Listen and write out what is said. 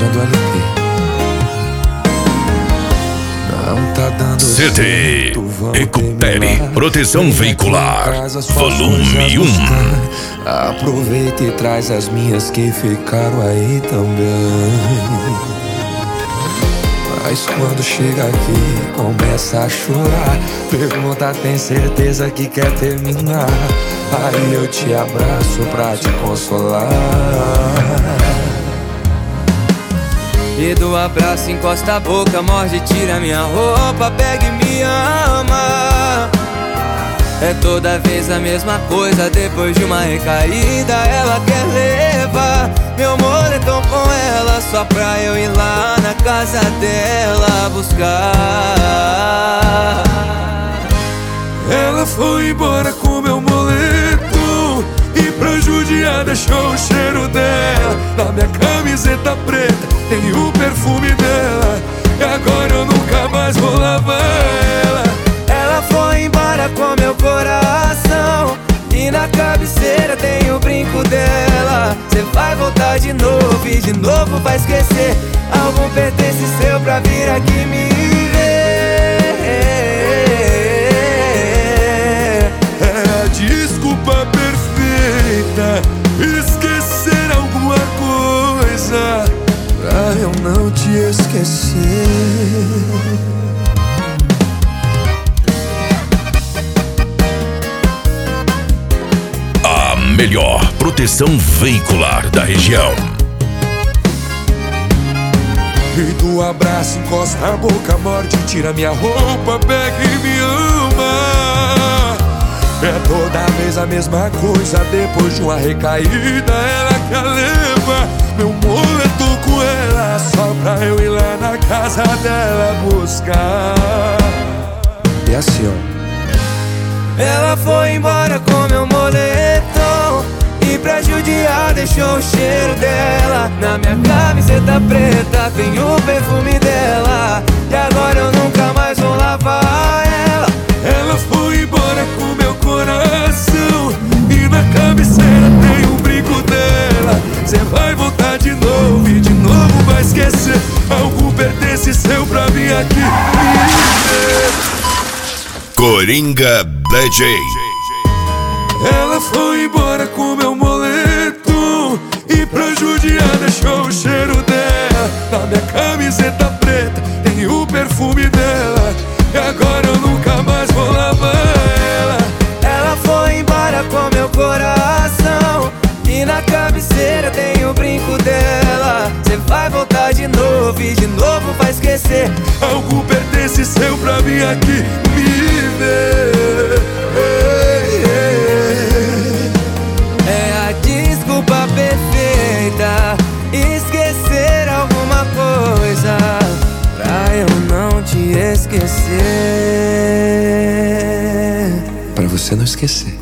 usando LP. Não tá dando CD certo, Recupere Proteção Veicular Volume 1. Aproveita e traz as minhas que ficaram aí também. Mas quando chega aqui, começa a chorar. Pergunta, tem certeza que quer terminar? Aí eu te abraço pra te consolar. E do abraço encosta a boca, morde, tira minha roupa, pega e me ama. É toda vez a mesma coisa, depois de uma recaída ela quer levar meu moletom com ela, só pra eu ir lá na casa dela buscar. Ela foi embora com meu moletom e pra judiar deixou o cheiro dela na minha camiseta preta, tem o perfume dela. E agora eu nunca mais vou lavar ela. Ela foi embora com meu coração e na cabeceira tem o brinco dela. Cê vai voltar de novo e de novo vai esquecer. Algum pertence seu pra vir aqui me ver. É a desculpa perfeita, esquecer alguma coisa pra eu não te esquecer. A melhor proteção veicular da região. E do abraço encosta a boca, morde, tira minha roupa, pega e me ama. É toda vez a mesma coisa, depois de uma recaída ela quer levar meu moletom com ela, só pra eu ir lá na casa dela buscar. E assim, ó. Ela foi embora com meu moletom e pra judiar deixou o cheiro dela na minha camiseta preta, tem o perfume dela. E agora eu nunca mais vou lavar ela. Ela foi embora com meu coração e na cabeceira tem o brinco dela. Cê vai voltar de novo e de novo vai esquecer. Algo pertence seu pra vir aqui me ver. Coringa DJ. Ela foi embora com meu moletom e pra judiar deixou o cheiro dela na minha camiseta preta, tem o perfume dela. E agora eu nunca mais vou lavar ela. Ela foi embora com meu coração e na cabeceira tem o brinco dela. Cê vai voltar de novo e de novo vai esquecer. Algo pertence seu pra vir aqui me ver. É a desculpa perfeita, esquecer alguma coisa pra eu não te esquecer. Pra você não esquecer.